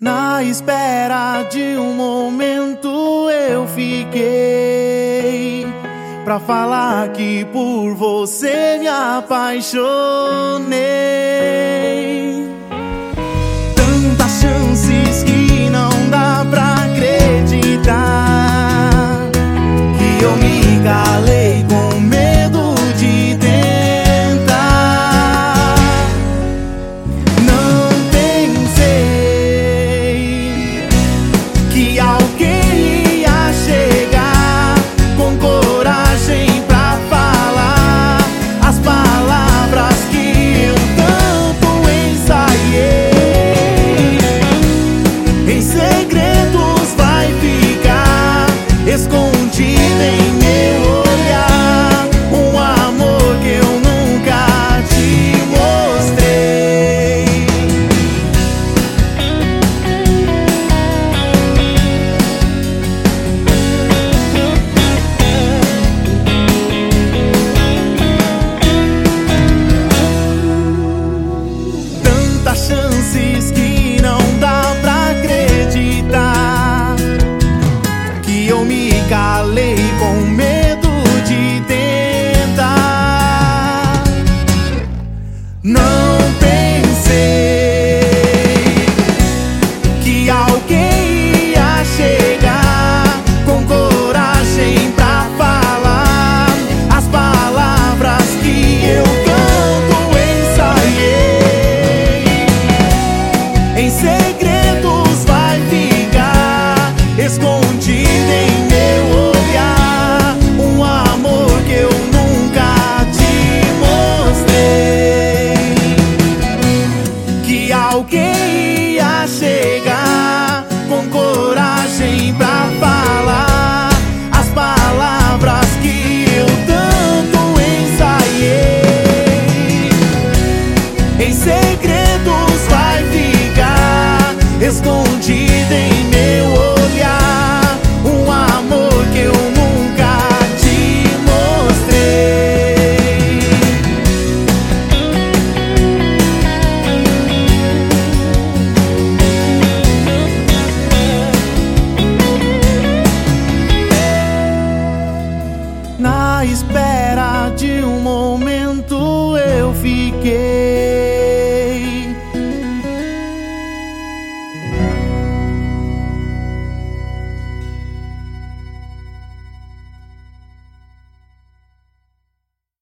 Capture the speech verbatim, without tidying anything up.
Na espera de um momento eu fiquei pra falar que por você me apaixonei. Tantas chances que não dá pra acreditar que eu me calei com medo de tentar. Não pensei que alguém ia chegar com coragem pra falar as palavras que eu tanto ensaiei. Em segredos vai ficar escondido em meu olhar um amor que eu nunca te mostrei. Tantas chances que não dá pra acreditar que eu me calei com medo de tentar. Não pensei que alguém ia chegar com coragem pra falar as palavras que eu tanto ensaiei. Em segredos vai